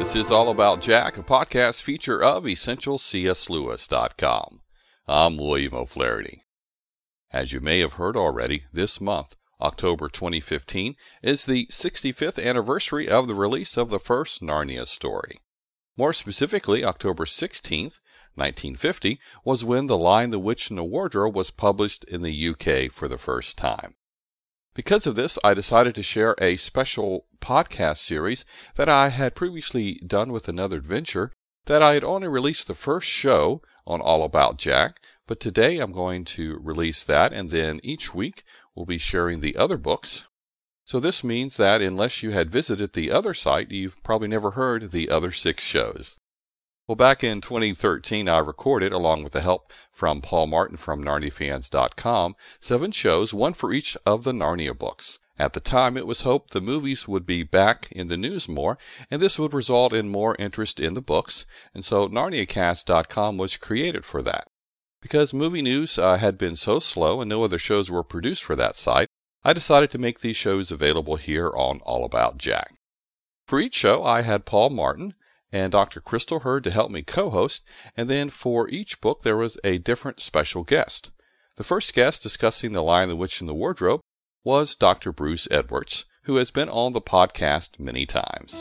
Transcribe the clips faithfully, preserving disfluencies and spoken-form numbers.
This is All About Jack, a podcast feature of essential c s lewis dot com. I'm William O'Flaherty. As you may have heard already, this month, October twenty fifteen, is the sixty-fifth anniversary of the release of the first Narnia story. More specifically, October sixteenth, nineteen fifty, was when The Lion, the Witch, and the Wardrobe was published in the U K for the first time. Because of this, I decided to share a special podcast series that I had previously done with another adventure, that I had only released the first show on All About Jack, but today I'm going to release that, and then each week we'll be sharing the other books. So this means that unless you had visited the other site, you've probably never heard the other six shows. Well, back in twenty thirteen, I recorded, along with the help from Paul Martin from Narnia Fans dot com, seven shows, one for each of the Narnia books. At the time, it was hoped the movies would be back in the news more, and this would result in more interest in the books, and so Narnia Cast dot com was created for that. Because movie news uh, had been so slow and no other shows were produced for that site, I decided to make these shows available here on All About Jack. For each show, I had Paul Martin and Doctor Crystal Hurd to help me co-host, and then for each book there was a different special guest. The first guest discussing The Lion, the Witch, and the Wardrobe was Doctor Bruce Edwards, who has been on the podcast many times.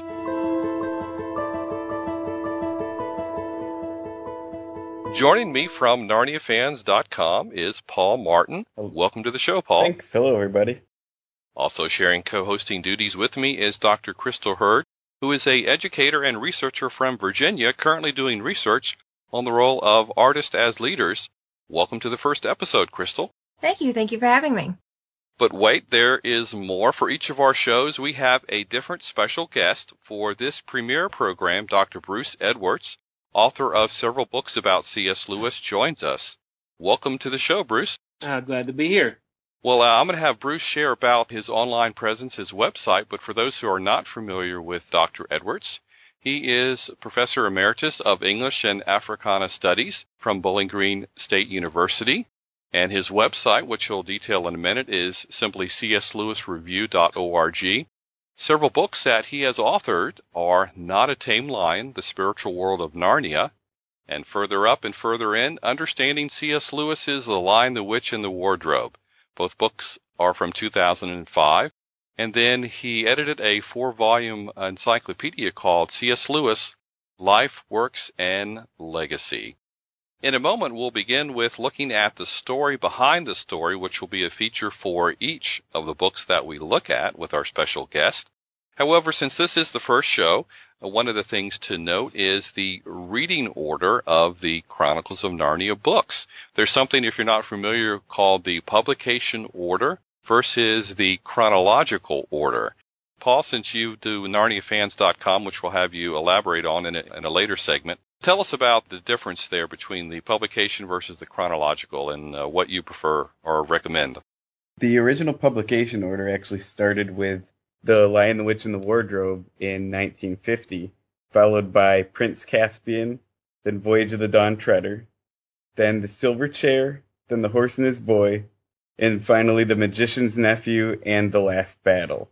Joining me from Narnia Fans dot com is Paul Martin. Welcome to the show, Paul. Thanks. Hello, everybody. Also sharing co-hosting duties with me is Doctor Crystal Hurd, who is an educator and researcher from Virginia, currently doing research on the role of artists as leaders. Welcome to the first episode, Crystal. Thank you. Thank you for having me. But wait, there is more. For each of our shows, we have a different special guest. For this premiere program, Doctor Bruce Edwards, author of several books about C S Lewis, joins us. Welcome to the show, Bruce. Uh, glad to be here. Well, uh, I'm going to have Bruce share about his online presence, his website, but for those who are not familiar with Doctor Edwards, he is Professor Emeritus of English and Africana Studies from Bowling Green State University, and his website, which he'll detail in a minute, is simply c s lewis review dot org. Several books that he has authored are Not a Tame Lion, The Spiritual World of Narnia, and further up and further in, Understanding C S Lewis's The Lion, the Witch, and the Wardrobe. Both books are from two thousand five, and then he edited a four-volume encyclopedia called C S Lewis, Life, Works, and Legacy. In a moment, we'll begin with looking at the story behind the story, which will be a feature for each of the books that we look at with our special guest. However, since this is the first show, one of the things to note is the reading order of the Chronicles of Narnia books. There's something, if you're not familiar, called the publication order versus the chronological order. Paul, since you do Narnia Fans dot com, which we'll have you elaborate on in a, in a later segment, tell us about the difference there between the publication versus the chronological and uh, what you prefer or recommend. The original publication order actually started with The Lion, the Witch, and the Wardrobe in nineteen fifty, followed by Prince Caspian, then Voyage of the Dawn Treader, then The Silver Chair, then The Horse and His Boy, and finally The Magician's Nephew and The Last Battle.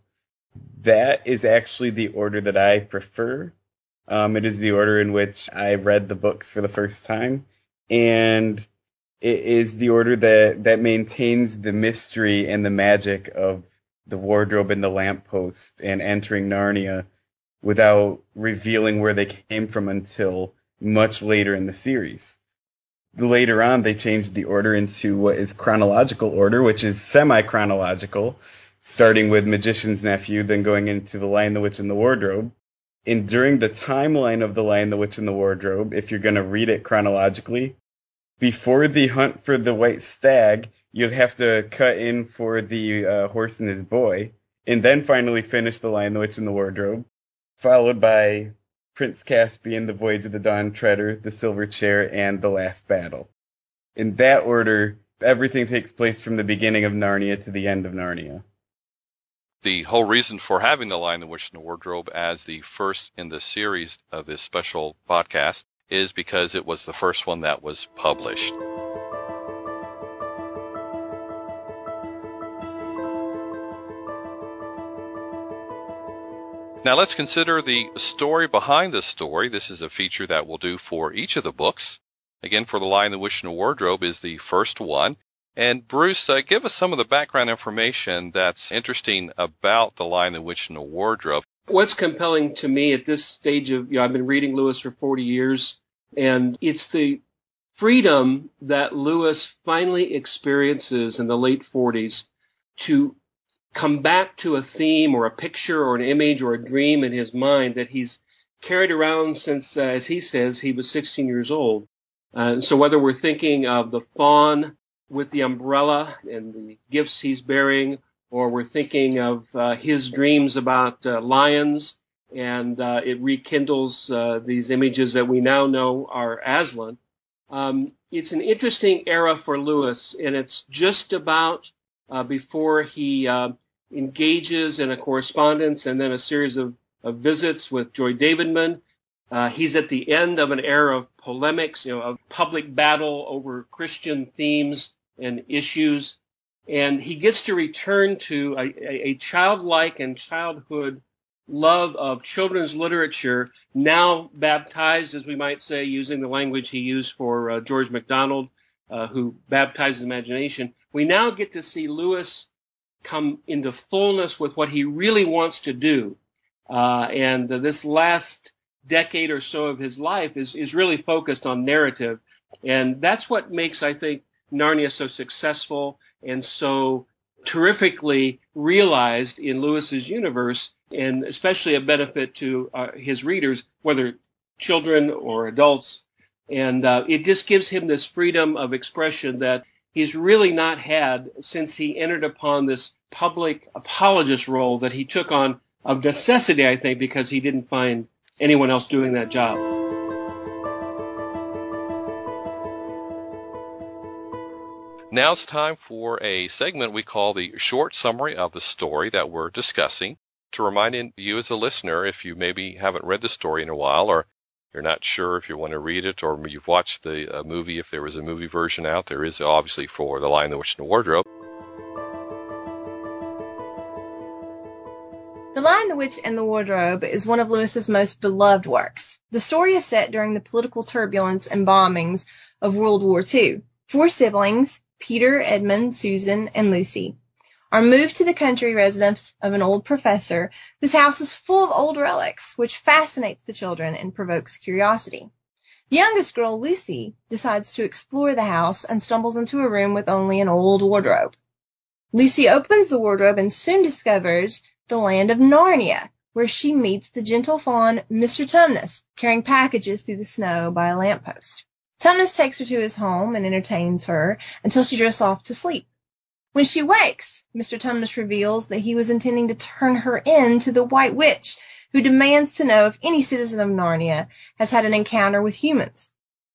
That is actually the order that I prefer. Um, it is the order in which I read the books for the first time, and it is the order that, that maintains the mystery and the magic of the wardrobe and the lamppost and entering Narnia without revealing where they came from until much later in the series. Later on, they changed the order into what is chronological order, which is semi-chronological, starting with Magician's Nephew, then going into The Lion, the Witch, and the Wardrobe. And during the timeline of The Lion, the Witch, and the Wardrobe, if you're going to read it chronologically, before the hunt for the white stag, you'll have to cut in for the uh, Horse and His Boy, and then finally finish The Lion, the Witch, and the Wardrobe, followed by Prince Caspian, The Voyage of the Dawn Treader, The Silver Chair, and The Last Battle. In that order, everything takes place from the beginning of Narnia to the end of Narnia. The whole reason for having The Lion, the Witch, and the Wardrobe as the first in the series of this special podcast is because it was the first one that was published. Now let's consider the story behind the story. This is a feature that we'll do for each of the books. Again, for The Lion, the Witch, and the Wardrobe is the first one. And Bruce, uh, give us some of the background information that's interesting about The Lion, the Witch, and the Wardrobe. What's compelling to me at this stage of, you know, I've been reading Lewis for forty years, and it's the freedom that Lewis finally experiences in the late forties to come back to a theme or a picture or an image or a dream in his mind that he's carried around since, uh, as he says, he was sixteen years old. Uh, so whether we're thinking of the fawn with the umbrella and the gifts he's bearing, or we're thinking of uh, his dreams about uh, lions, and uh, it rekindles uh, these images that we now know are Aslan. Um, it's an interesting era for Lewis, and it's just about uh, before he uh, engages in a correspondence and then a series of, of visits with Joy Davidman. Uh, he's at the end of an era of polemics, you know, of public battle over Christian themes and issues. And he gets to return to a, a, a childlike and childhood love of children's literature, now baptized, as we might say, using the language he used for uh, George MacDonald, uh, who baptized imagination. We now get to see Lewis come into fullness with what he really wants to do. Uh, and uh, this last decade or so of his life is, is really focused on narrative. And that's what makes, I think, Narnia so successful and so terrifically realized in Lewis's universe, and especially a benefit to uh, his readers, whether children or adults. And uh, it just gives him this freedom of expression that he's really not had since he entered upon this public apologist role that he took on of necessity, I think, because he didn't find anyone else doing that job. Now it's time for a segment we call the short summary of the story that we're discussing. To remind you as a listener, if you maybe haven't read the story in a while, or you're not sure if you want to read it, or you've watched the uh, movie, if there was a movie version out, there is obviously for The Lion, the Witch, and the Wardrobe. The Lion, the Witch, and the Wardrobe is one of Lewis's most beloved works. The story is set during the political turbulence and bombings of World War Two. Four siblings, Peter, Edmund, Susan, and Lucy, are moved to the country residence of an old professor whose house is full of old relics, which fascinates the children and provokes curiosity. The youngest girl, Lucy, decides to explore the house and stumbles into a room with only an old wardrobe. Lucy opens the wardrobe and soon discovers the land of Narnia, where she meets the gentle fawn, Mister Tumnus, carrying packages through the snow by a lamppost. Tumnus takes her to his home and entertains her until she drifts off to sleep. When she wakes, Mister Tumnus reveals that he was intending to turn her in to the White Witch, who demands to know if any citizen of Narnia has had an encounter with humans.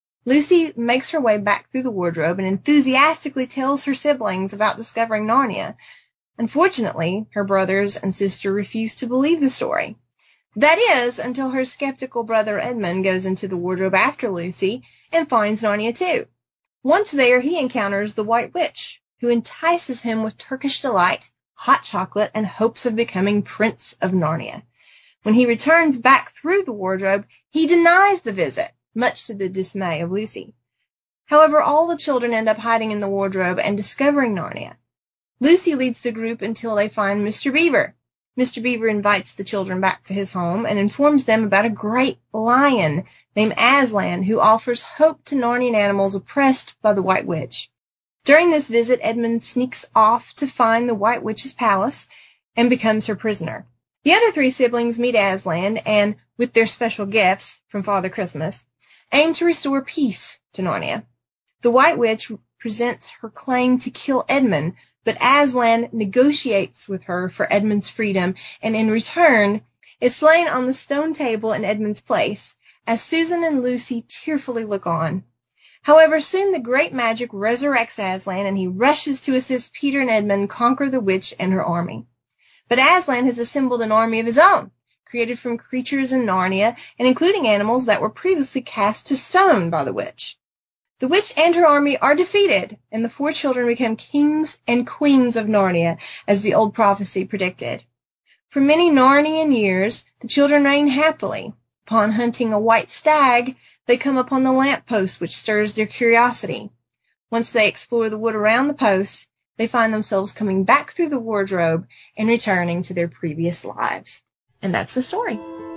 Lucy makes her way back through the wardrobe and enthusiastically tells her siblings about discovering Narnia. Unfortunately, her brothers and sister refuse to believe the story. That is, until her skeptical brother Edmund goes into the wardrobe after Lucy and finds Narnia too. Once there, he encounters the White Witch, who entices him with Turkish delight, hot chocolate, and hopes of becoming Prince of Narnia. When he returns back through the wardrobe, he denies the visit, much to the dismay of Lucy. However, all the children end up hiding in the wardrobe and discovering Narnia. Lucy leads the group until they find Mister Beaver. Mister Beaver invites the children back to his home and informs them about a great lion named Aslan who offers hope to Narnian animals oppressed by the White Witch. During this visit, Edmund sneaks off to find the White Witch's palace and becomes her prisoner. The other three siblings meet Aslan and, with their special gifts from Father Christmas, aim to restore peace to Narnia. The White Witch presents her claim to kill Edmund, but Aslan negotiates with her for Edmund's freedom and in return is slain on the stone table in Edmund's place as Susan and Lucy tearfully look on. However, soon the great magic resurrects Aslan and he rushes to assist Peter and Edmund conquer the witch and her army. But Aslan has assembled an army of his own, created from creatures in Narnia and including animals that were previously cast to stone by the witch. The witch and her army are defeated, and the four children become kings and queens of Narnia, as the old prophecy predicted. For many Narnian years, the children reign happily. Upon hunting a white stag, they come upon the lamp post, which stirs their curiosity. Once they explore the wood around the post, they find themselves coming back through the wardrobe and returning to their previous lives. And that's the story.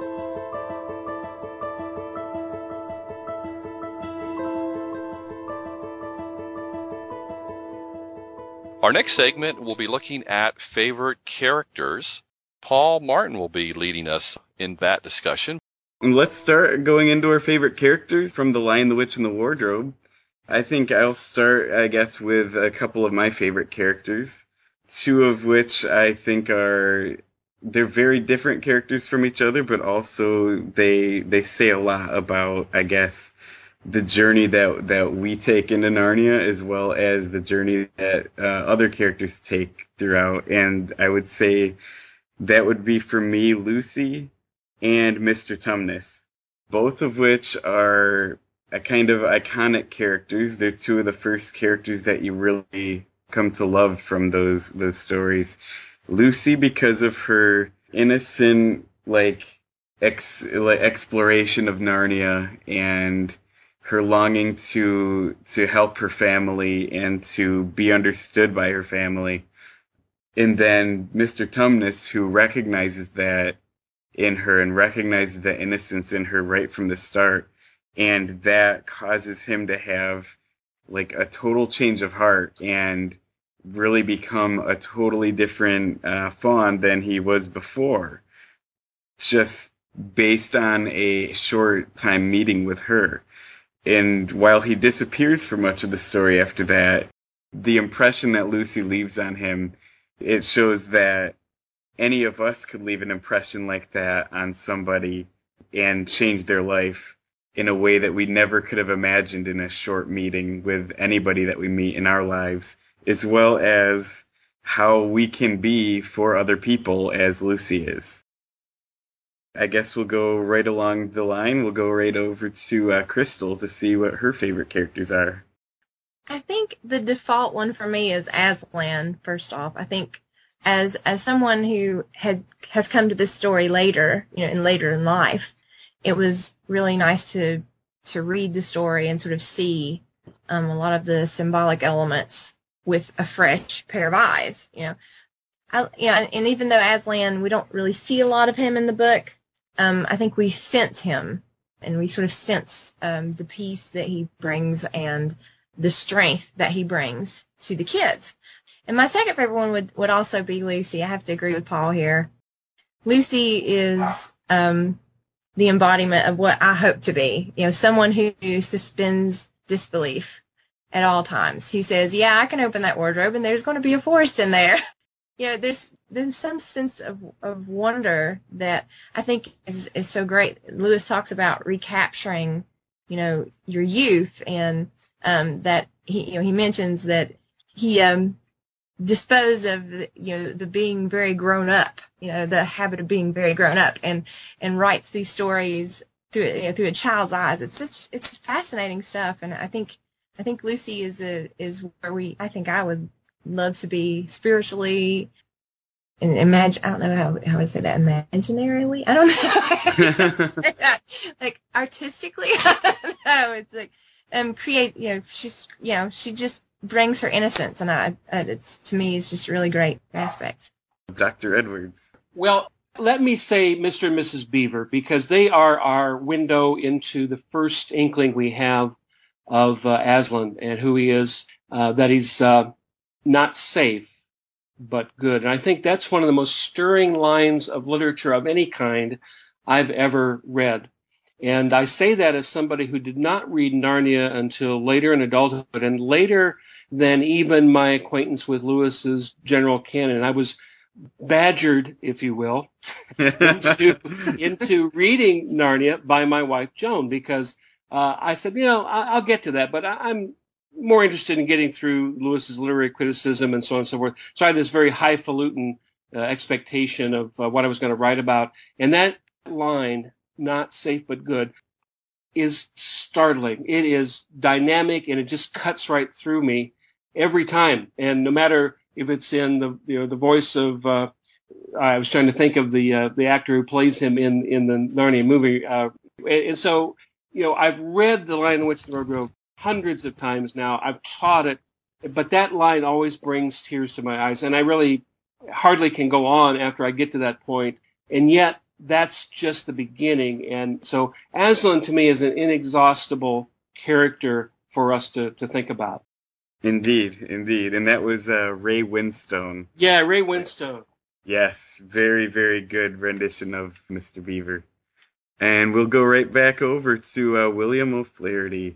Our next segment, we'll be looking at favorite characters. Paul Martin will be leading us in that discussion. Let's start going into our favorite characters from The Lion, the Witch, and the Wardrobe. I think I'll start, I guess, with a couple of my favorite characters, two of which I think are, they're very different characters from each other, but also they they say a lot about, I guess, the journey that that we take into Narnia, as well as the journey that uh, other characters take throughout. And I would say that would be, for me, Lucy and Mister Tumnus, both of which are a kind of iconic characters. They're two of the first characters that you really come to love from those those stories. Lucy, because of her innocent, like, ex, like exploration of Narnia and her longing to to help her family and to be understood by her family. And then Mister Tumnus, who recognizes that in her and recognizes the innocence in her right from the start, and that causes him to have like a total change of heart and really become a totally different uh, fawn than he was before, just based on a short time meeting with her. And while he disappears for much of the story after that, the impression that Lucy leaves on him, it shows that any of us could leave an impression like that on somebody and change their life in a way that we never could have imagined in a short meeting with anybody that we meet in our lives, as well as how we can be for other people as Lucy is. I guess we'll go right along the line. We'll go right over to uh, Crystal to see what her favorite characters are. I think the default one for me is Aslan, first off. I think as as someone who had has come to this story later, you know, and later in life, it was really nice to to read the story and sort of see um, a lot of the symbolic elements with a fresh pair of eyes. You know, I, yeah, and even though Aslan, we don't really see a lot of him in the book, um, I think we sense him, and we sort of sense um, the peace that he brings and the strength that he brings to the kids. And my second favorite one would, would also be Lucy. I have to agree with Paul here. Lucy is um, the embodiment of what I hope to be. You know, someone who suspends disbelief at all times, who says, yeah, I can open that wardrobe and there's going to be a forest in there. You know, there's there's some sense of, of wonder that I think is, is so great. Lewis talks about recapturing, you know, your youth, and um, that he, you know, he mentions that he um, disposed of, the, you know, the being very grown up, you know, the habit of being very grown up, and, and writes these stories through, you know, through a child's eyes. It's such, it's fascinating stuff, and I think I think Lucy is a is where we I think I would love to be spiritually, and imagine, I don't know how, how to say that, imaginarily? I don't know how to say that. Like, artistically? I don't know. It's like, um, create, you know, she's, you know, she just brings her innocence, and I, it's, to me, it's just a really great aspect. Doctor Edwards. Well, let me say Mister and Missus Beaver, because they are our window into the first inkling we have of uh, Aslan and who he is, uh, that he's, uh, not safe, but good. And I think that's one of the most stirring lines of literature of any kind I've ever read. And I say that as somebody who did not read Narnia until later in adulthood, and later than even my acquaintance with Lewis's general canon. I was badgered, if you will, into, into reading Narnia by my wife, Joan, because uh, I said, you know, I, I'll get to that, but I, I'm more interested in getting through Lewis's literary criticism and so on and so forth. So I had this very highfalutin uh, expectation of uh, what I was going to write about. And that line, not safe but good, is startling. It is dynamic, and it just cuts right through me every time. And no matter if it's in the, you know, the voice of uh, I was trying to think of the uh, the actor who plays him in, in the Narnia movie. Uh, and, and so, you know, I've read The Lion, the Witch, and the Wardrobe hundreds of times now. I've taught it, but that line always brings tears to my eyes, and I really hardly can go on after I get to that point. And yet, that's just the beginning. And so Aslan, to me, is an inexhaustible character for us to, to think about. Indeed, indeed. And that was uh, Ray Winstone. Yeah, Ray Winstone. Yes, very, very good rendition of Mister Beaver. And we'll go right back over to uh, William O'Flaherty.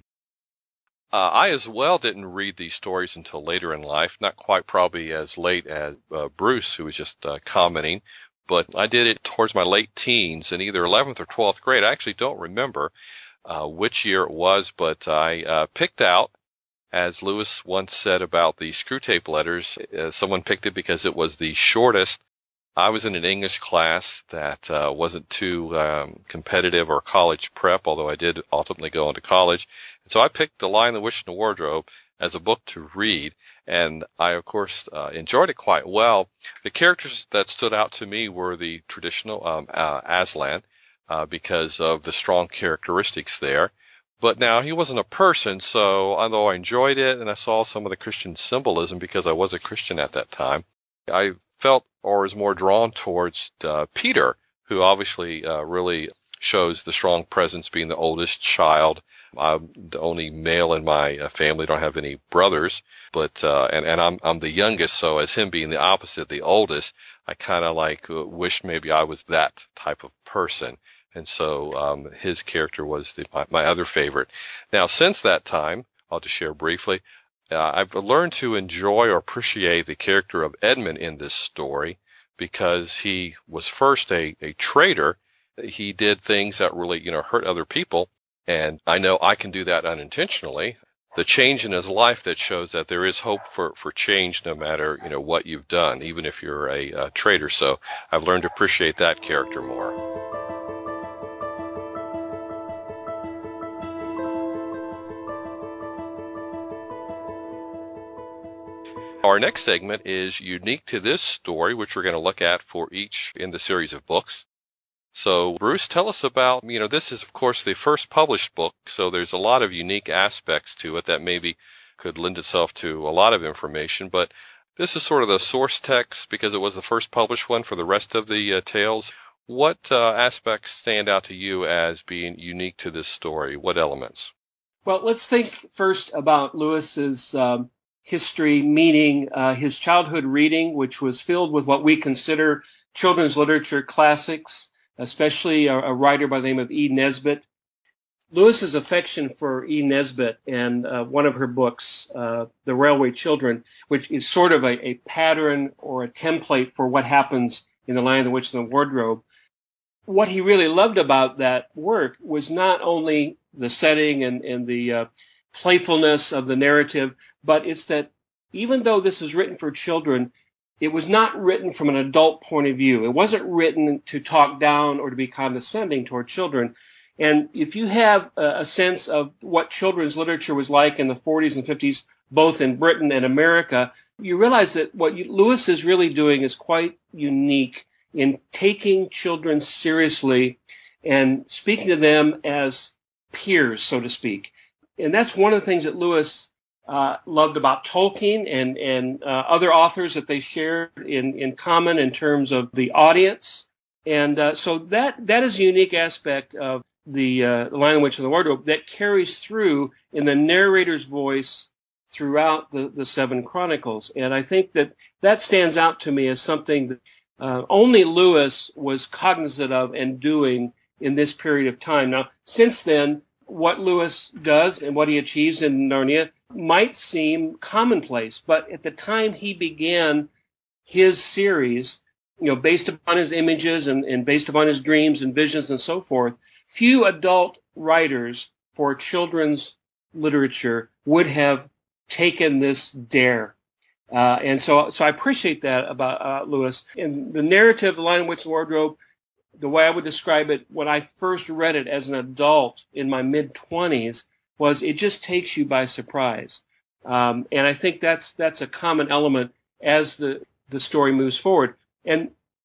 Uh, I as well didn't read these stories until later in life, not quite probably as late as uh, Bruce, who was just uh, commenting, but I did it towards my late teens in either eleventh or twelfth grade. I actually don't remember uh, which year it was, but I uh, picked out, as Lewis once said about the Screwtape Letters, uh, someone picked it because it was the shortest. I was in an English class that uh, wasn't too um, competitive or college prep, although I did ultimately go into college. And so I picked The Lion, the Witch, and the Wardrobe as a book to read, and I, of course, uh, enjoyed it quite well. The characters that stood out to me were the traditional um, uh, Aslan, uh, because of the strong characteristics there. But now, he wasn't a person, so although I enjoyed it and I saw some of the Christian symbolism because I was a Christian at that time, I felt or was more drawn towards uh, Peter, who obviously uh, really shows the strong presence, being the oldest child. I'm the only male in my uh, family, don't have any brothers, but uh, and, and I'm I'm the youngest, so as him being the opposite, the oldest, I kind of like uh, wished maybe I was that type of person. And so um, his character was the, my, my other favorite. Now, since that time, I'll just share briefly, uh, I've learned to enjoy or appreciate the character of Edmund in this story because he was first a, a traitor. He did things that really, you know, hurt other people. And I know I can do that unintentionally. The change in his life that shows that there is hope for, for change no matter, you know, what you've done, even if you're a, a traitor. So I've learned to appreciate that character more. Our next segment is unique to this story, which we're going to look at for each in the series of books. So, Bruce, tell us about, you know, this is, of course, the first published book, so there's a lot of unique aspects to it that maybe could lend itself to a lot of information, but this is sort of the source text because it was the first published one for the rest of the uh, tales. What uh, aspects stand out to you as being unique to this story? What elements? Well, let's think first about Lewis's um, history, meaning uh, his childhood reading, which was filled with what we consider children's literature classics, especially a, a writer by the name of E. Nesbit. Lewis's affection for E. Nesbit and uh, one of her books, uh, The Railway Children, which is sort of a, a pattern or a template for what happens in The Lion, the Witch, and the Wardrobe. What he really loved about that work was not only the setting and, and the uh, playfulness of the narrative, but it's that even though this is written for children, it was not written from an adult point of view. It wasn't written to talk down or to be condescending toward children. And if you have a, a sense of what children's literature was like in the forties and fifties, both in Britain and America, you realize that what you, Lewis is really doing is quite unique in taking children seriously and speaking to them as peers, so to speak. And that's one of the things that Lewis uh, loved about Tolkien and, and uh, other authors that they shared in, in common in terms of the audience. And uh, so that that is a unique aspect of the uh, Lion, the Witch, and the Wardrobe that carries through in the narrator's voice throughout the, the Seven Chronicles. And I think that that stands out to me as something that uh, only Lewis was cognizant of and doing in this period of time. Now, since then, what Lewis does and what he achieves in Narnia might seem commonplace, but at the time he began his series, you know, based upon his images and, and based upon his dreams and visions and so forth, few adult writers for children's literature would have taken this dare. Uh, and so, so I appreciate that about uh, Lewis. And the narrative, The Lion, the Witch, and the Wardrobe, the way I would describe it when I first read it as an adult in my mid-twenties was it just takes you by surprise. Um, and I think that's that's a common element as the, the story moves forward. And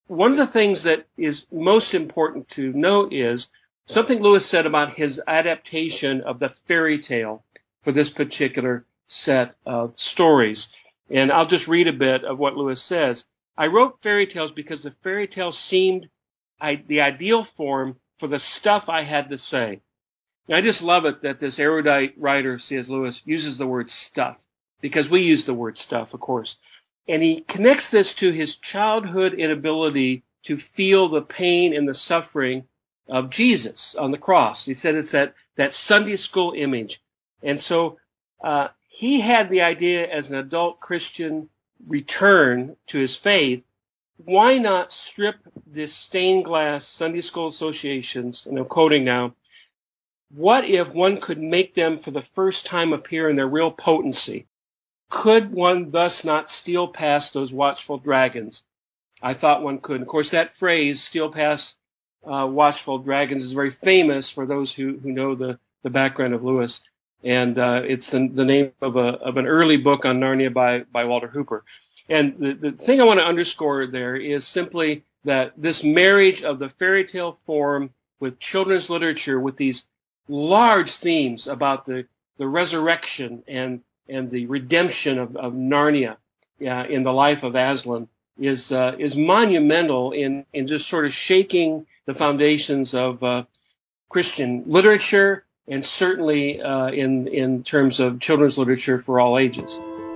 one of the things that is most important to note is something Lewis said about his adaptation of the fairy tale for this particular set of stories. And I'll just read a bit of what Lewis says. I wrote fairy tales because the fairy tale seemed I, the ideal form for the stuff I had to say. And I just love it that this erudite writer, C S. Lewis, uses the word stuff, because we use the word stuff, of course. And he connects this to his childhood inability to feel the pain and the suffering of Jesus on the cross. He said it's that, that Sunday school image. And so uh, he had the idea as an adult Christian return to his faith, why not strip this stained glass Sunday school associations, and I'm quoting now, what if one could make them for the first time appear in their real potency? Could one thus not steal past those watchful dragons? I thought one could. Of course, that phrase, steal past uh, watchful dragons, is very famous for those who, who know the, the background of Lewis. And uh, it's the, the name of, a, of an early book on Narnia by, by Walter Hooper. And the, the thing I want to underscore there is simply that this marriage of the fairy tale form with children's literature, with these large themes about the, the resurrection and and the redemption of, of Narnia uh, in the life of Aslan, is uh, is monumental in, in just sort of shaking the foundations of uh, Christian literature, and certainly uh, in, in terms of children's literature for all ages.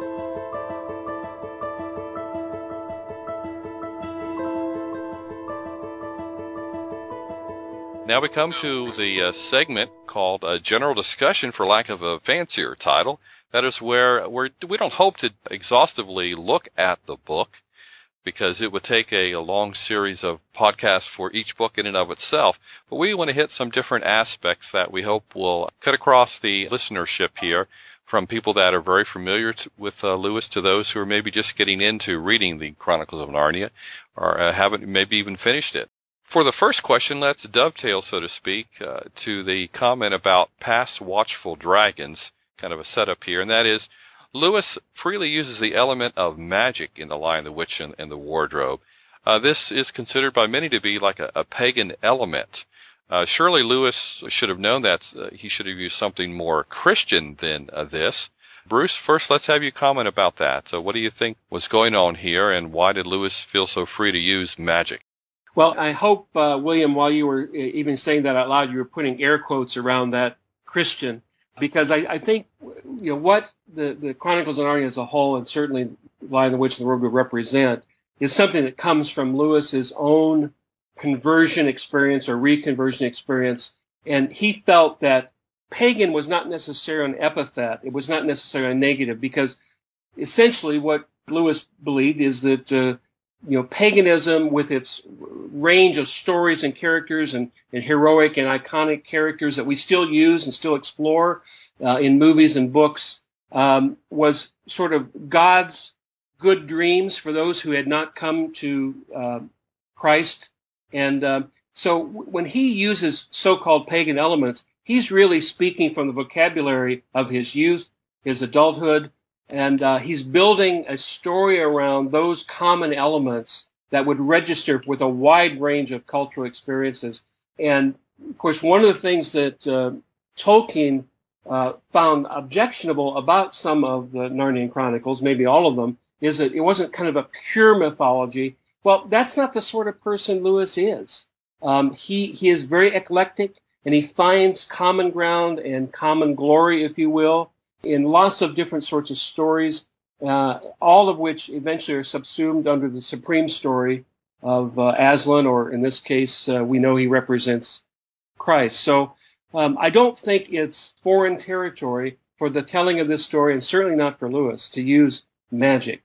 Now we come to the uh, segment called uh, General Discussion, for lack of a fancier title. That is where we're, we don't hope to exhaustively look at the book, because it would take a, a long series of podcasts for each book in and of itself. But we want to hit some different aspects that we hope will cut across the listenership here, from people that are very familiar to, with uh, Lewis, to those who are maybe just getting into reading the Chronicles of Narnia, or uh, haven't maybe even finished it. For the first question, let's dovetail, so to speak, uh, to the comment about past watchful dragons, kind of a setup here, and that is, Lewis freely uses the element of magic in The Lion, the Witch, and, and the Wardrobe. Uh, this is considered by many to be like a, a pagan element. Uh, surely Lewis should have known that uh, he should have used something more Christian than uh, this. Bruce, first let's have you comment about that. So what do you think was going on here, and why did Lewis feel so free to use magic? Well, I hope, uh, William, while you were even saying that out loud, you were putting air quotes around that Christian, because I, I think, you know, what the, the Chronicles of Narnia as a whole, and certainly Lion, the Witch, and the Wardrobe represent, is something that comes from Lewis's own conversion experience or reconversion experience. And he felt that pagan was not necessarily an epithet. It was not necessarily a negative, because essentially what Lewis believed is that, uh, you know, paganism, with its range of stories and characters and, and heroic and iconic characters that we still use and still explore uh, in movies and books, um, was sort of God's good dreams for those who had not come to uh, Christ. And uh, so when he uses so-called pagan elements, he's really speaking from the vocabulary of his youth, his adulthood, and uh, he's building a story around those common elements that would register with a wide range of cultural experiences. And, of course, one of the things that uh, Tolkien uh, found objectionable about some of the Narnian Chronicles, maybe all of them, is that it wasn't kind of a pure mythology. Well, that's not the sort of person Lewis is. Um, he, he is very eclectic, and he finds common ground and common glory, if you will, in lots of different sorts of stories, uh, all of which eventually are subsumed under the supreme story of uh, Aslan, or in this case, uh, we know he represents Christ. So um, I don't think it's foreign territory for the telling of this story, and certainly not for Lewis, to use magic.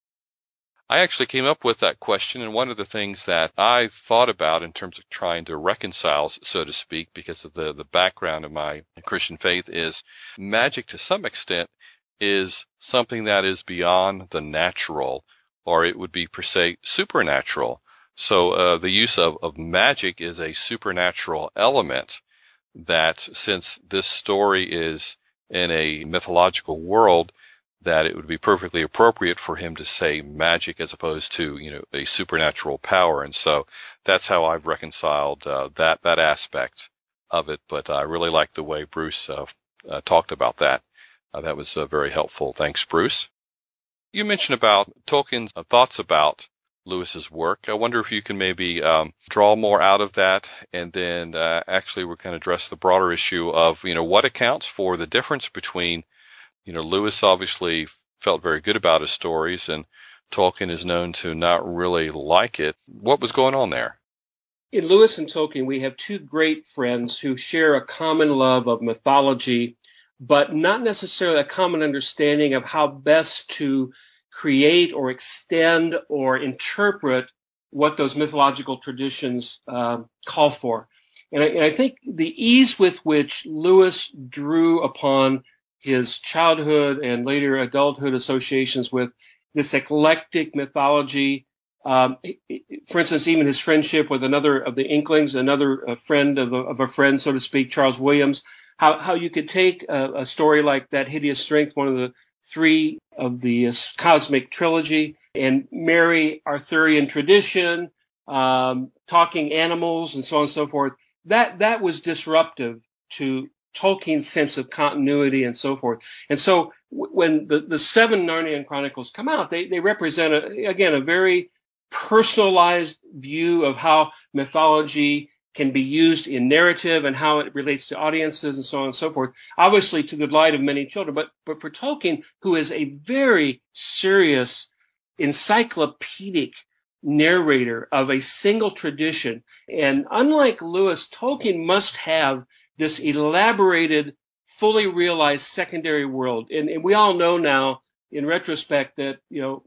I actually came up with that question, and one of the things that I thought about in terms of trying to reconcile, so to speak, because of the, the background of my Christian faith, is magic to some extent is something that is beyond the natural, or it would be per se supernatural. So uh, the use of, of magic is a supernatural element that, since this story is in a mythological world, that it would be perfectly appropriate for him to say magic as opposed to, you know, a supernatural power. And so that's how I've reconciled uh, that that aspect of it. But I really like the way Bruce uh, uh, talked about that. Uh, that was uh, very helpful. Thanks, Bruce. You mentioned about Tolkien's uh, thoughts about Lewis's work. I wonder if you can maybe um, draw more out of that, and then uh, actually we're going to address the broader issue of, you know, what accounts for the difference between, you know, Lewis obviously felt very good about his stories, and Tolkien is known to not really like it. What was going on there? In Lewis and Tolkien, we have two great friends who share a common love of mythology, but not necessarily a common understanding of how best to create or extend or interpret what those mythological traditions uh, call for. And I, and I think the ease with which Lewis drew upon his childhood and later adulthood associations with this eclectic mythology, um, for instance, even his friendship with another of the Inklings, another uh, friend of a, of a friend, so to speak, Charles Williams, how, how you could take a, a story like That Hideous Strength, one of the three of the uh, cosmic trilogy, and marry Arthurian tradition, um, talking animals, and so on and so forth. That that was disruptive to Tolkien's sense of continuity and so forth. And so w- when the, the seven Narnian Chronicles come out, they, they represent, a, again, a very personalized view of how mythology can be used in narrative and how it relates to audiences and so on and so forth, obviously to the delight of many children. But, but for Tolkien, who is a very serious, encyclopedic narrator of a single tradition, and unlike Lewis, Tolkien must have this elaborated, fully realized secondary world. And, and we all know now, in retrospect, that, you know,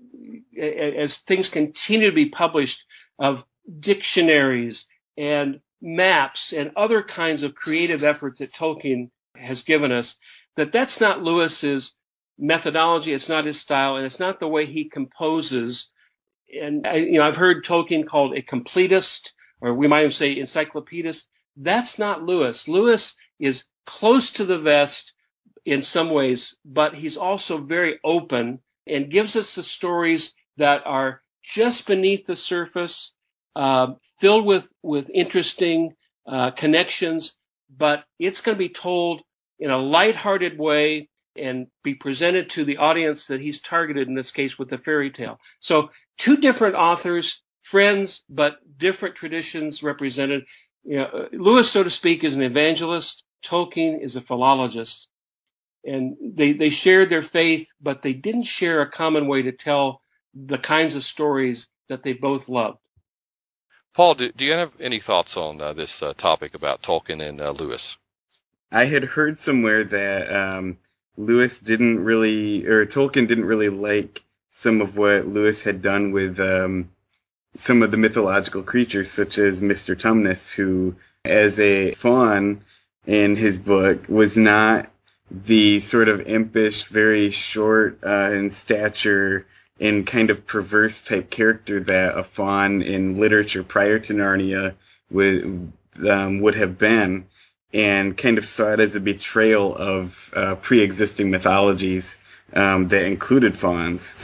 as things continue to be published of dictionaries and maps and other kinds of creative efforts that Tolkien has given us, that that's not Lewis's methodology, it's not his style, and it's not the way he composes. And, I, you know, I've heard Tolkien called a completist, or we might even say encyclopedist. That's not Lewis. Lewis is close to the vest in some ways, but he's also very open and gives us the stories that are just beneath the surface, uh, filled with, with interesting uh, connections, but it's going to be told in a lighthearted way and be presented to the audience that he's targeted, in this case with the fairy tale. So two different authors, friends, but different traditions represented. You know, Lewis, so to speak, is an evangelist. Tolkien is a philologist. And they, they shared their faith, but they didn't share a common way to tell the kinds of stories that they both loved. Paul, do, do you have any thoughts on uh, this uh, topic about Tolkien and uh, Lewis? I had heard somewhere that um, Lewis didn't really, or Tolkien didn't really like some of what Lewis had done with um, some of the mythological creatures, such as Mister Tumnus, who, as a faun in his book, was not the sort of impish, very short uh, in stature and kind of perverse type character that a faun in literature prior to Narnia would, um, would have been, and kind of saw it as a betrayal of uh, pre-existing mythologies um, that included fauns.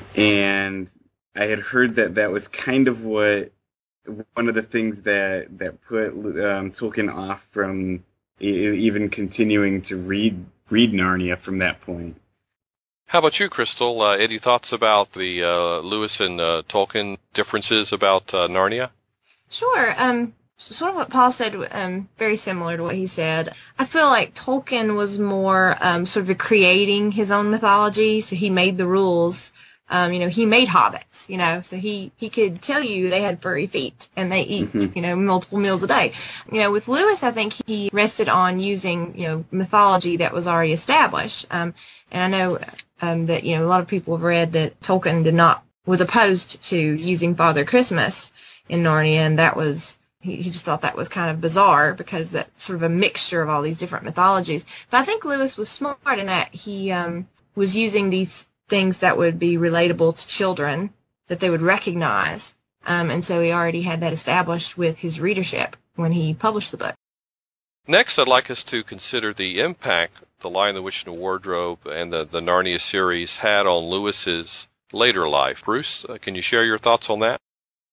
And I had heard that that was kind of what one of the things that that put um, Tolkien off from e- even continuing to read read Narnia from that point. How about you, Crystal? Uh, any thoughts about the uh, Lewis and uh, Tolkien differences about uh, Narnia? Sure. Um, sort of what Paul said, um, very similar to what he said. I feel like Tolkien was more um, sort of creating his own mythology, so he made the rules. Um, you know, he made hobbits, you know, so he, he could tell you they had furry feet and they eat, mm-hmm. you know, multiple meals a day. You know, with Lewis, I think he rested on using, you know, mythology that was already established. Um, and I know um, that, you know, a lot of people have read that Tolkien did not, was opposed to using Father Christmas in Narnia, and that was, he, he just thought that was kind of bizarre because that's sort of a mixture of all these different mythologies. But I think Lewis was smart in that he um, was using these things that would be relatable to children that they would recognize. Um, and so he already had that established with his readership when he published the book. Next, I'd like us to consider the impact The Lion, the Witch, and the Wardrobe and the, the Narnia series had on Lewis's later life. Bruce, uh, can you share your thoughts on that?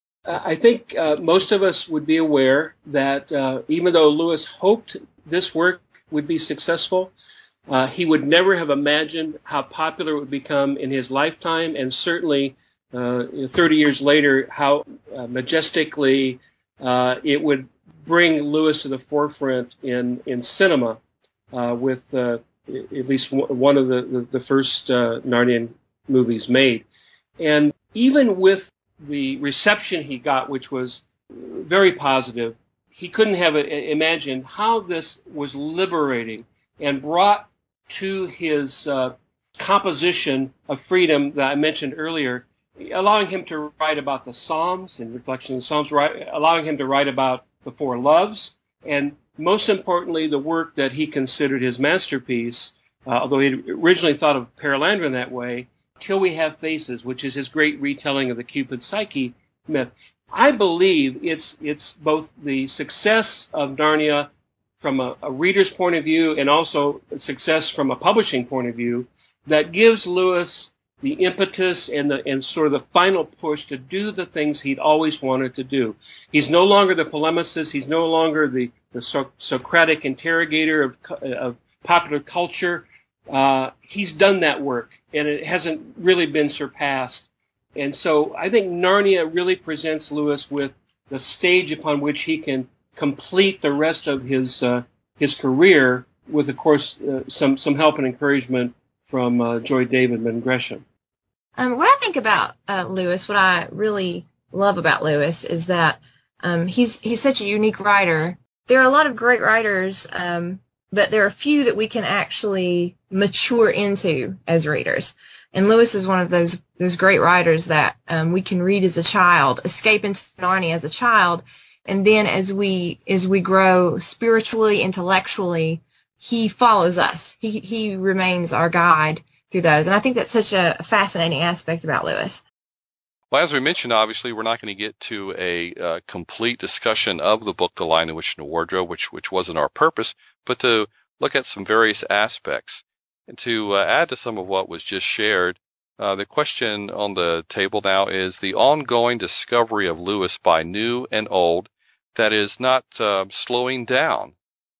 I think uh, most of us would be aware that uh, even though Lewis hoped this work would be successful, uh, he would never have imagined how popular it would become in his lifetime, and certainly uh, thirty years later, how uh, majestically uh, it would bring Lewis to the forefront in, in cinema uh, with uh, at least one of the, the, the first uh, Narnian movies made. And even with the reception he got, which was very positive, he couldn't have imagined how this was liberating and brought to his uh, composition of freedom that I mentioned earlier, allowing him to write about the Psalms and reflection of the Psalms, right, allowing him to write about the Four Loves, and most importantly, the work that he considered his masterpiece, uh, although he originally thought of Perelandra that way, Till We Have Faces, which is his great retelling of the Cupid Psyche myth. I believe it's it's both the success of Narnia from a, a reader's point of view and also success from a publishing point of view that gives Lewis the impetus and the and sort of the final push to do the things he'd always wanted to do. He's no longer the polemicist. He's no longer the, the so- Socratic interrogator of, of popular culture. Uh, he's done that work, and it hasn't really been surpassed. And so I think Narnia really presents Lewis with the stage upon which he can complete the rest of his uh, his career with, of course, uh, some, some help and encouragement from uh, Joy Davidman and Gresham. Um, what I think about uh, Lewis, what I really love about Lewis is that um, he's he's such a unique writer. There are a lot of great writers, um, but there are a few that we can actually mature into as readers. And Lewis is one of those those great writers that um, we can read as a child, escape into Narnia as a child, and then as we as we grow spiritually, intellectually, he follows us. He he remains our guide through those. And I think that's such a fascinating aspect about Lewis. Well, as we mentioned, obviously, we're not going to get to a uh, complete discussion of the book, The Lion, the Witch, and the Wardrobe, which which wasn't our purpose, but to look at some various aspects. And to uh, add to some of what was just shared, uh, the question on the table now is the ongoing discovery of Lewis by new and old that is not uh, slowing down.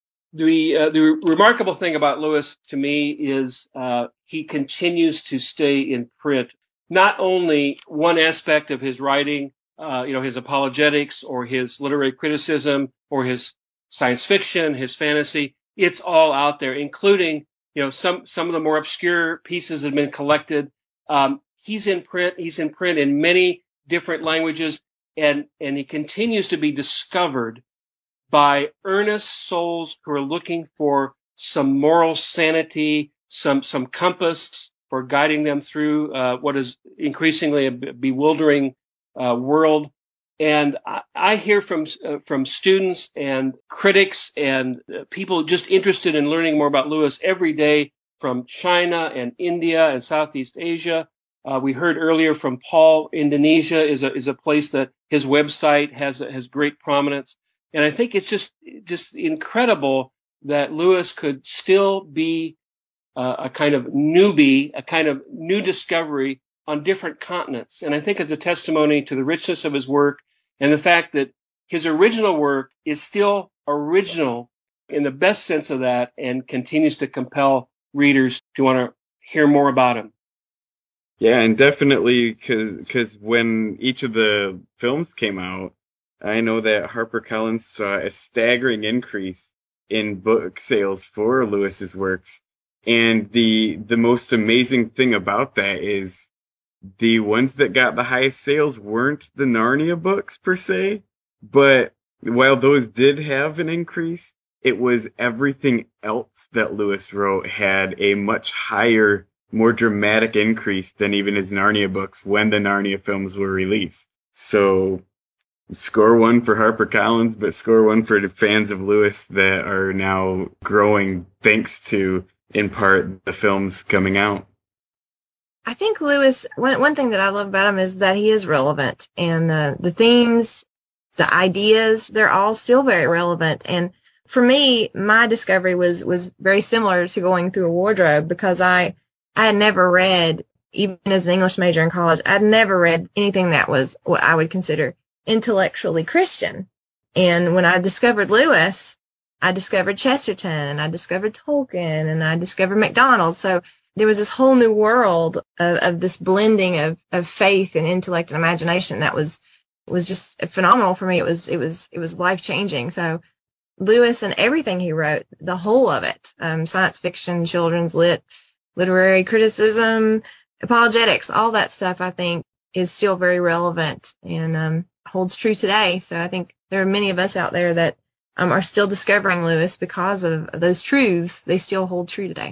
The uh, the remarkable thing about Lewis to me is uh, he continues to stay in print. Not only one aspect of his writing, uh, you know, his apologetics or his literary criticism or his science fiction, his fantasy, it's all out there, including, you know, some, some of the more obscure pieces have been collected. Um, he's in print. He's in print in many different languages, and, and he continues to be discovered by earnest souls who are looking for some moral sanity, some, some compass for guiding them through uh, what is increasingly a bewildering uh, world. And I, I hear from uh, from students and critics and uh, people just interested in learning more about Lewis every day from China and India and Southeast Asia. Uh, we heard earlier from Paul, Indonesia is a is a place that his website has has great prominence. And I think it's just just incredible that Lewis could still be Uh, a kind of newbie, a kind of new discovery on different continents. And I think it's a testimony to the richness of his work and the fact that his original work is still original in the best sense of that and continues to compel readers to want to hear more about him. Yeah, and definitely because when each of the films came out, I know that HarperCollins saw a staggering increase in book sales for Lewis's works. And the the most amazing thing about that is the ones that got the highest sales weren't the Narnia books per se, but while those did have an increase, it was everything else that Lewis wrote had a much higher, more dramatic increase than even his Narnia books when the Narnia films were released. So score one for HarperCollins, but score one for the fans of Lewis that are now growing thanks to, in part, the films coming out. I think Lewis, one, one thing that I love about him is that he is relevant, and uh, the themes, the ideas, they're all still very relevant. And for me, my discovery was, was very similar to going through a wardrobe, because I, I had never read, even as an English major in college, I'd never read anything that was what I would consider intellectually Christian. And when I discovered Lewis, I discovered Chesterton, and I discovered Tolkien, and I discovered MacDonald. So there was this whole new world of, of this blending of, of faith and intellect and imagination that was, was just phenomenal for me. It was, it was, it was life changing. So Lewis and everything he wrote, the whole of it, um, science fiction, children's lit, literary criticism, apologetics, all that stuff, I think is still very relevant and, um, holds true today. So I think there are many of us out there that, um, are still discovering Lewis because of those truths. They still hold true today.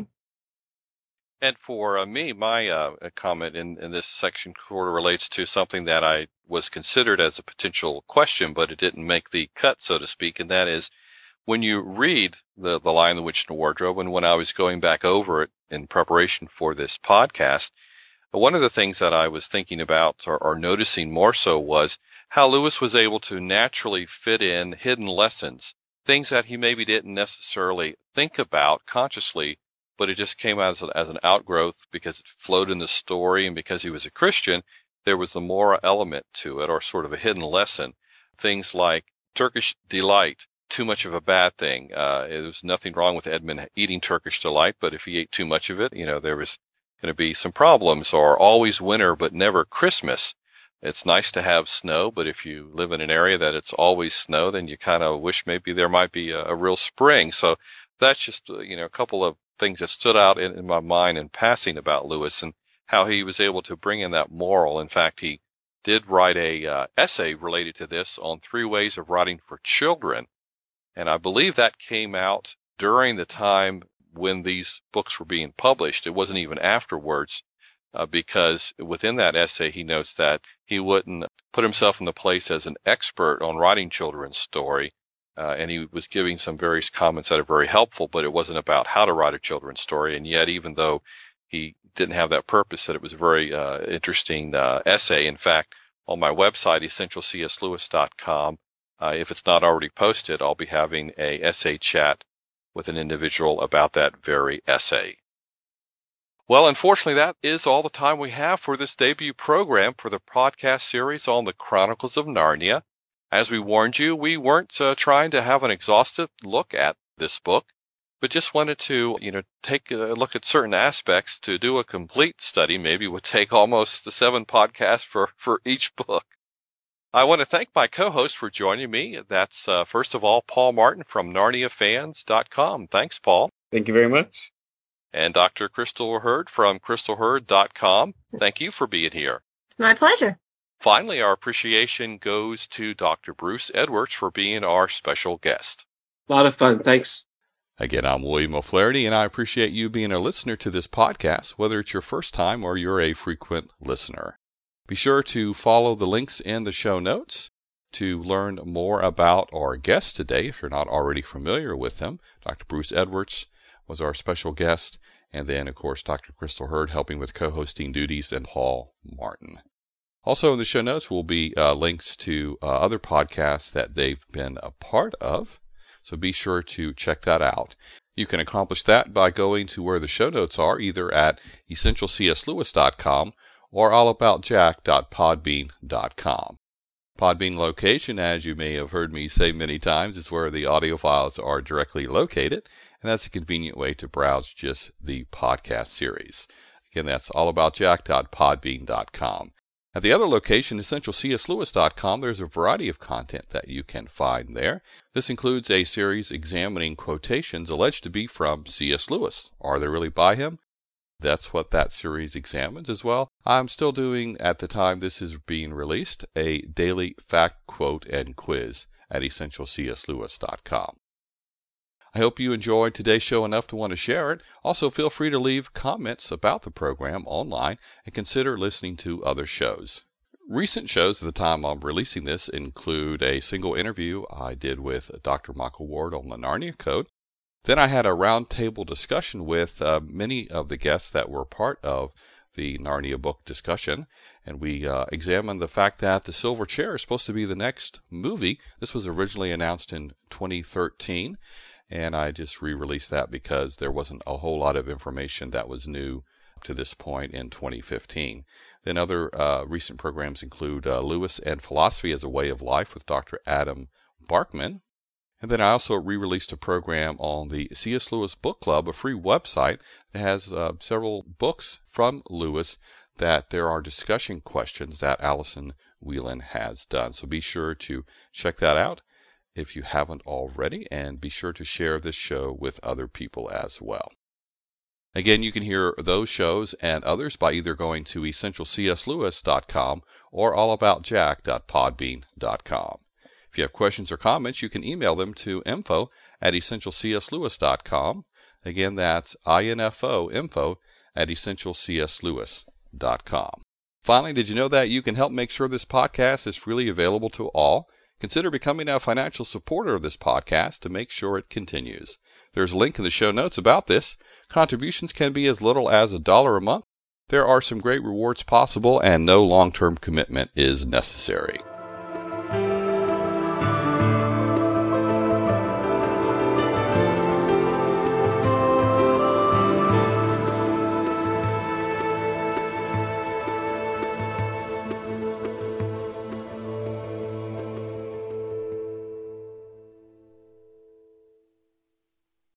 And for uh, me, my uh, comment in, in this section sort of relates to something that I was considered as a potential question, but it didn't make the cut, so to speak, and that is, when you read the, the Lion, the Witch, and the Wardrobe, and when I was going back over it in preparation for this podcast, one of the things that I was thinking about or, or noticing more so was how Lewis was able to naturally fit in hidden lessons, things that he maybe didn't necessarily think about consciously, but it just came out as, a, as an outgrowth because it flowed in the story, and because he was a Christian, there was a moral element to it, or sort of a hidden lesson. Things like Turkish delight, too much of a bad thing. Uh, there was nothing wrong with Edmund eating Turkish delight, but if he ate too much of it, you know, there was going to be some problems. Or always winter, but never Christmas. It's nice to have snow, but if you live in an area that it's always snow, then you kind of wish maybe there might be a, a real spring. So that's just, uh, you know, a couple of things that stood out in, in my mind in passing about Lewis and how he was able to bring in that moral. In fact, he did write a uh, essay related to this on three ways of writing for children. And I believe that came out during the time when these books were being published. It wasn't even afterwards, uh, because within that essay, he notes that he wouldn't put himself in the place as an expert on writing children's story. Uh, and he was giving some various comments that are very helpful, but it wasn't about how to write a children's story. And yet, even though he didn't have that purpose, that it was a very uh, interesting uh, essay. In fact, on my website, essential c s lewis dot com, Uh, if it's not already posted, I'll be having a essay chat with an individual about that very essay. Well, unfortunately, that is all the time we have for this debut program for the podcast series on the Chronicles of Narnia. As we warned you, we weren't uh, trying to have an exhaustive look at this book, but just wanted to, you know, take a look at certain aspects. To do a complete study maybe would take almost the seven podcasts for, for each book. I want to thank my co-host for joining me. That's, uh, first of all, Paul Martin from Narnia Fans dot com. Thanks, Paul. Thank you very much. And Doctor Crystal Hurd from Crystal Hurd dot com. Thank you for being here. It's my pleasure. Finally, our appreciation goes to Doctor Bruce Edwards for being our special guest. A lot of fun. Thanks. Again, I'm William O'Flaherty, and I appreciate you being a listener to this podcast, whether it's your first time or you're a frequent listener. Be sure to follow the links in the show notes to learn more about our guest today, if you're not already familiar with them. Doctor Bruce Edwards was our special guest, and then, of course, Doctor Crystal Hurd helping with co-hosting duties, and Paul Martin. Also in the show notes will be uh, links to uh, other podcasts that they've been a part of, so be sure to check that out. You can accomplish that by going to where the show notes are, either at essential c s lewis dot com or all about jack dot podbean dot com. Podbean location, as you may have heard me say many times, is where the audio files are directly located, and that's a convenient way to browse just the podcast series. Again, that's all about jack dot podbean dot com. At the other location, essential c s lewis dot com, there's a variety of content that you can find there. This includes a series examining quotations alleged to be from C S Lewis. Are they really by him? That's what that series examines as well. I'm still doing, at the time this is being released, a daily fact, quote, and quiz at essential c s lewis dot com. I hope you enjoyed today's show enough to want to share it. Also, feel free to leave comments about the program online and consider listening to other shows. Recent shows at the time I'm releasing this include a single interview I did with Doctor Michael Ward on the Narnia Code. Then I had a roundtable discussion with uh, many of the guests that were part of the Narnia book discussion. And we uh, examined the fact that The Silver Chair is supposed to be the next movie. This was originally announced in twenty thirteen, and I just re-released that because there wasn't a whole lot of information that was new to this point in twenty fifteen. Then other uh, recent programs include uh, Lewis and Philosophy as a Way of Life with Doctor Adam Barkman. And then I also re-released a program on the C S. Lewis Book Club, a free website that has uh, several books from Lewis that there are discussion questions that Allison Whelan has done. So be sure to check that out if you haven't already, and be sure to share this show with other people as well. Again, you can hear those shows and others by either going to essential c s lewis dot com or all about jack dot podbean dot com. If you have questions or comments, you can email them to info at essential c s lewis dot com. Again, that's info, info at essential c s lewis dot com. Finally, did you know that you can help make sure this podcast is freely available to all? Consider becoming a financial supporter of this podcast to make sure it continues. There's a link in the show notes about this. Contributions can be as little as a dollar a month. There are some great rewards possible, and no long-term commitment is necessary.